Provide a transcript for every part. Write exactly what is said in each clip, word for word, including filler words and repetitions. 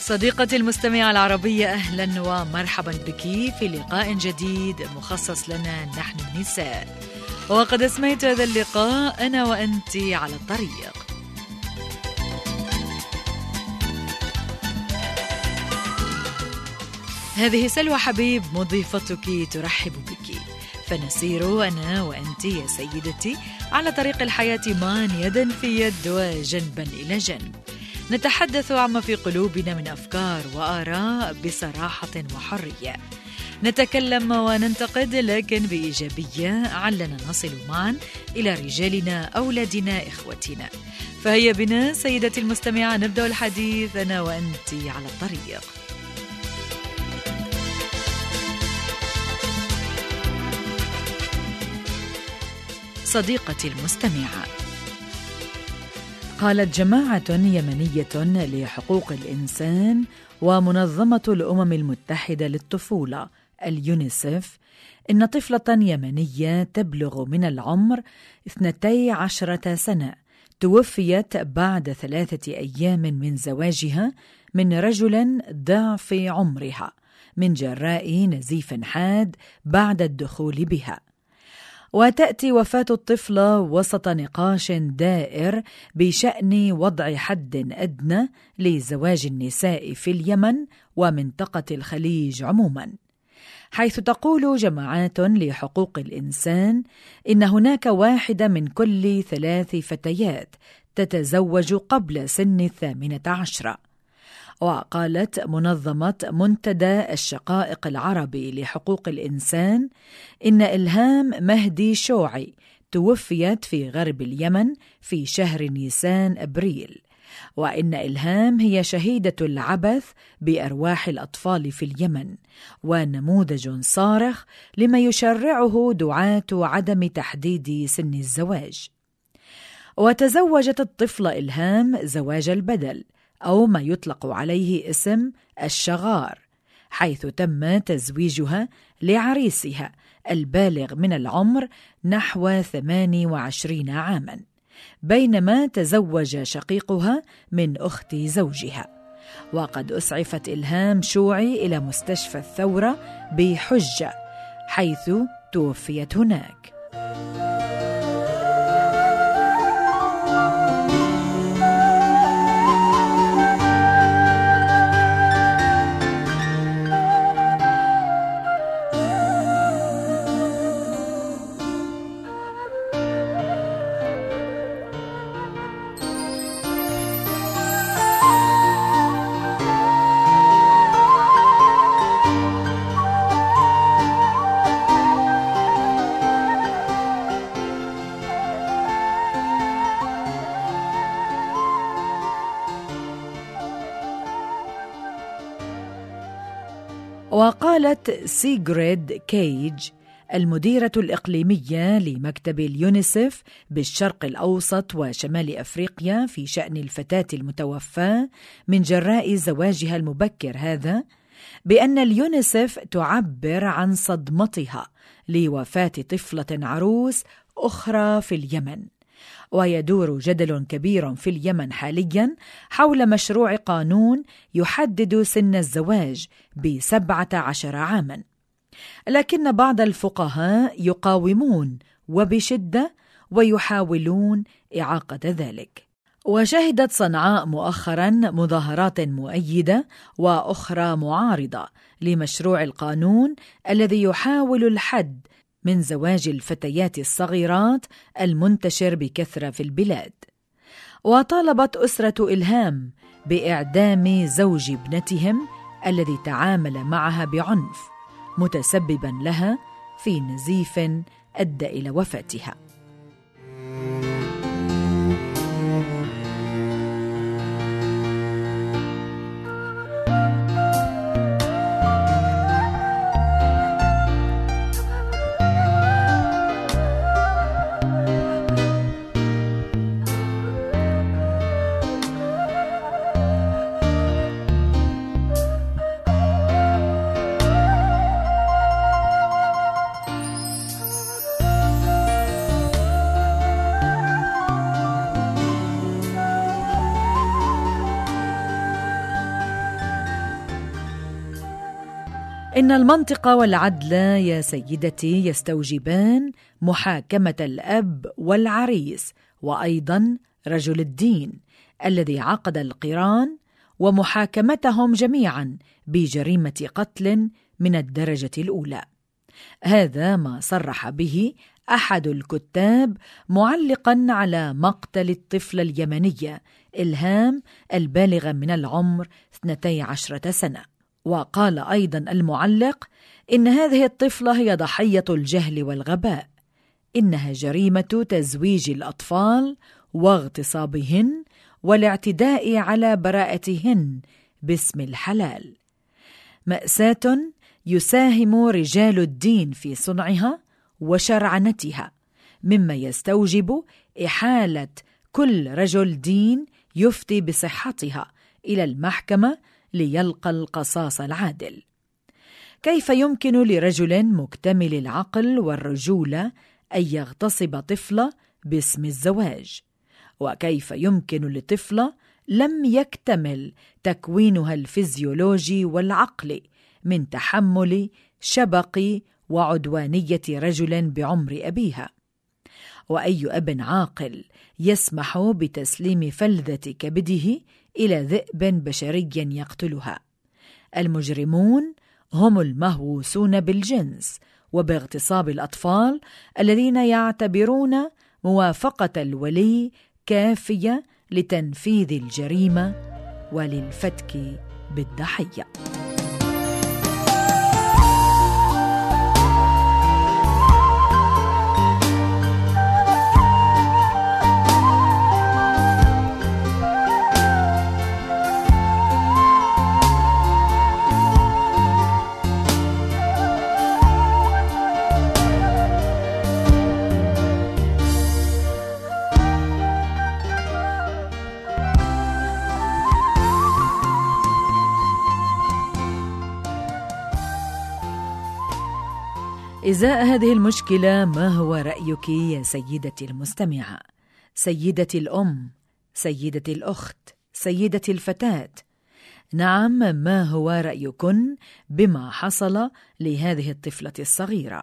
صديقتي المستمعة العربية، أهلا ومرحبا بك في لقاء جديد مخصص لنا نحن النساء. وقد أسميت هذا اللقاء أنا وأنت على الطريق. هذه سلوى حبيب مضيفتك ترحب بك، فنسير أنا وأنت يا سيدتي على طريق الحياة معا يدا في يد وجنبا إلى جنب، نتحدث عما في قلوبنا من أفكار وآراء بصراحة وحرية، نتكلم وننتقد لكن بإيجابية علنا نصل معا إلى رجالنا، أولادنا، إخوتنا. فهيا بنا سيدتي المستمعة نبدأ الحديث أنا وأنت على الطريق. صديقتي المستمعة، قالت جماعة يمنية لحقوق الإنسان ومنظمة الأمم المتحدة للطفولة اليونيسف إن طفلة يمنية تبلغ من العمر اثنتي عشرة سنة توفيت بعد ثلاثة أيام من زواجها من رجل ضعف عمرها من جراء نزيف حاد بعد الدخول بها. وتأتي وفاة الطفلة وسط نقاش دائر بشأن وضع حد أدنى لزواج النساء في اليمن ومنطقة الخليج عموما، حيث تقول جماعات لحقوق الإنسان إن هناك واحدة من كل ثلاث فتيات تتزوج قبل سن الثامنة عشرة. وقالت منظمة منتدى الشقائق العربي لحقوق الإنسان إن إلهام مهدي شوعي توفيت في غرب اليمن في شهر نيسان أبريل، وإن إلهام هي شهيدة العبث بأرواح الأطفال في اليمن، ونموذج صارخ لما يشرعه دعاة عدم تحديد سن الزواج. وتزوجت الطفلة إلهام زواج البدل أو ما يطلق عليه اسم الشغار، حيث تم تزويجها لعريسها البالغ من العمر نحو ثمانية وعشرين عاما، بينما تزوج شقيقها من أخت زوجها. وقد أسعفت إلهام شوعي إلى مستشفى الثورة بحجة، حيث توفيت هناك. وقالت سيغريد كيج المديرة الإقليمية لمكتب اليونيسف بالشرق الأوسط وشمال أفريقيا في شأن الفتاة المتوفاة من جراء زواجها المبكر هذا، بأن اليونيسف تعبر عن صدمتها لوفاة طفلة عروس أخرى في اليمن. ويدور جدل كبير في اليمن حاليا حول مشروع قانون يحدد سن الزواج بسبعة عشر عاما، لكن بعض الفقهاء يقاومون وبشدة ويحاولون إعاقة ذلك. وشهدت صنعاء مؤخرا مظاهرات مؤيدة وأخرى معارضة لمشروع القانون الذي يحاول الحد من زواج الفتيات الصغيرات المنتشر بكثرة في البلاد. وطالبت أسرة إلهام بإعدام زوج ابنتهم الذي تعامل معها بعنف، متسببا لها في نزيف أدى إلى وفاتها. إن المنطق والعدل يا سيدتي يستوجبان محاكمة الأب والعريس وأيضا رجل الدين الذي عقد القران، ومحاكمتهم جميعا بجريمة قتل من الدرجة الأولى. هذا ما صرح به أحد الكتاب معلقا على مقتل الطفلة اليمنية إلهام البالغة من العمر اثنتي عشرة سنة. وقال أيضا المعلق إن هذه الطفلة هي ضحية الجهل والغباء، إنها جريمة تزويج الأطفال واغتصابهن والاعتداء على براءتهن باسم الحلال، مأساة يساهم رجال الدين في صنعها وشرعنتها، مما يستوجب إحالة كل رجل دين يفتي بصحتها إلى المحكمة ليلقى القصاص العادل. كيف يمكن لرجل مكتمل العقل والرجولة أن يغتصب طفلة باسم الزواج؟ وكيف يمكن لطفلة لم يكتمل تكوينها الفيزيولوجي والعقلي من تحمل شبق وعدوانية رجل بعمر أبيها؟ وأي أب عاقل يسمح بتسليم فلذة كبده إلى ذئب بشري يقتلها؟ المجرمون هم المهووسون بالجنس وباغتصاب الأطفال الذين يعتبرون موافقة الولي كافية لتنفيذ الجريمة وللفتك بالضحية. إزاء هذه المشكلة ما هو رأيك يا سيدتي المستمعة، سيدتي الأم، سيدتي الأخت، سيدتي الفتاة؟ نعم، ما هو رأيكن بما حصل لهذه الطفلة الصغيرة؟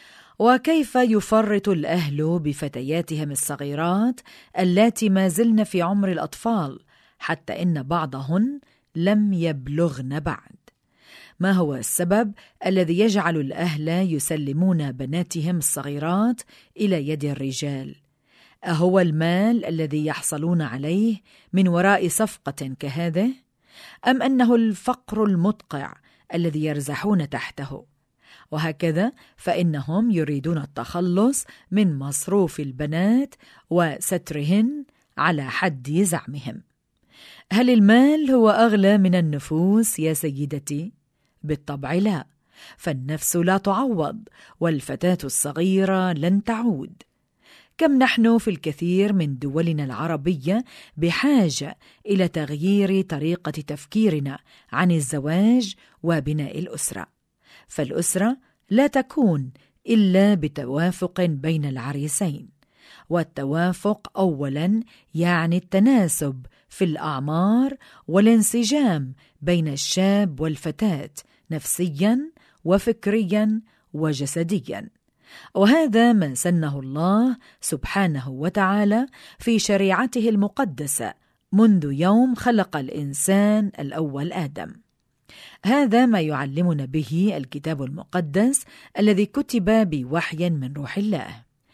وكيف يفرط الأهل بفتياتهم الصغيرات اللاتي ما زلن في عمر الأطفال حتى إن بعضهن لم يبلغن بعد؟ ما هو السبب الذي يجعل الأهل يسلمون بناتهم الصغيرات إلى يد الرجال؟ أهو المال الذي يحصلون عليه من وراء صفقة كهذه؟ أم أنه الفقر المدقع الذي يرزحون تحته؟ وهكذا فإنهم يريدون التخلص من مصروف البنات وسترهن على حد زعمهم. هل المال هو أغلى من النفوس يا سيدتي؟ بالطبع لا، فالنفس لا تعوض والفتاة الصغيرة لن تعود. كم نحن في الكثير من دولنا العربية بحاجة إلى تغيير طريقة تفكيرنا عن الزواج وبناء الأسرة، فالأسرة لا تكون إلا بتوافق بين العريسين، والتوافق أولاً يعني التناسب في الأعمار والانسجام بين الشاب والفتاة نفسياً وفكرياً وجسدياً، وهذا ما سنه الله سبحانه وتعالى في شريعته المقدسة منذ يوم خلق الإنسان الأول آدم. هذا ما يعلمنا به الكتاب المقدس الذي كتب بوحي من روح الله،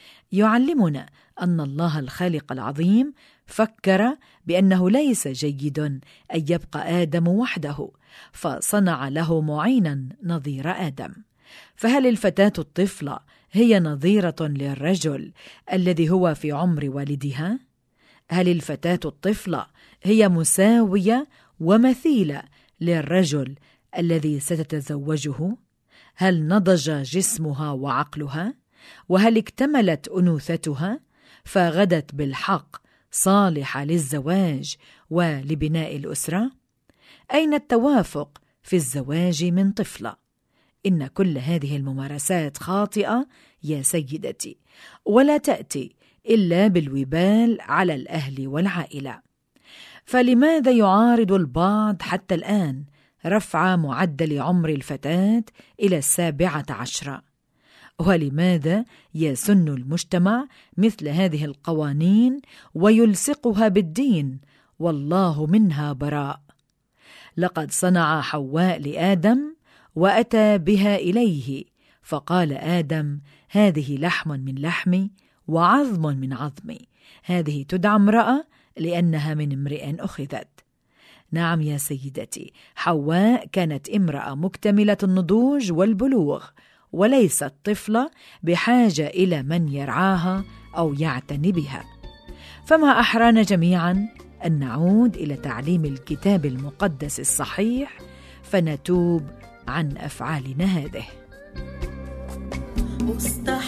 يعلمنا أن الله الخالق العظيم فكر بأنه ليس جيد أن يبقى آدم وحده، فصنع له معينا نظير آدم. فهل الفتاة الطفلة هي نظيرة للرجل الذي هو في عمر والدها؟ هل الفتاة الطفلة هي مساوية ومثيلة للرجل الذي ستتزوجه؟ هل نضج جسمها وعقلها؟ وهل اكتملت أنوثتها فغدت بالحق صالحة للزواج ولبناء الأسرة؟ أين التوافق في الزواج من طفلة؟ إن كل هذه الممارسات خاطئة يا سيدتي، ولا تأتي إلا بالوبال على الأهل والعائلة. فلماذا يعارض البعض حتى الآن رفع معدل عمر الفتاة إلى السابعة عشرة؟ ولماذا يسن المجتمع مثل هذه القوانين ويلصقها بالدين والله منها براء؟ لقد صنع حواء لآدم وأتى بها إليه، فقال آدم: هذه لحم من لحمي وعظم من عظمي، هذه تدعى امرأة لأنها من امرئ أخذت. نعم يا سيدتي، حواء كانت امرأة مكتملة النضوج والبلوغ، وليست طفلة بحاجة إلى من يرعاها أو يعتني بها. فما أحرانا جميعا أن نعود إلى تعليم الكتاب المقدس الصحيح فنتوب عن أفعالنا هذه.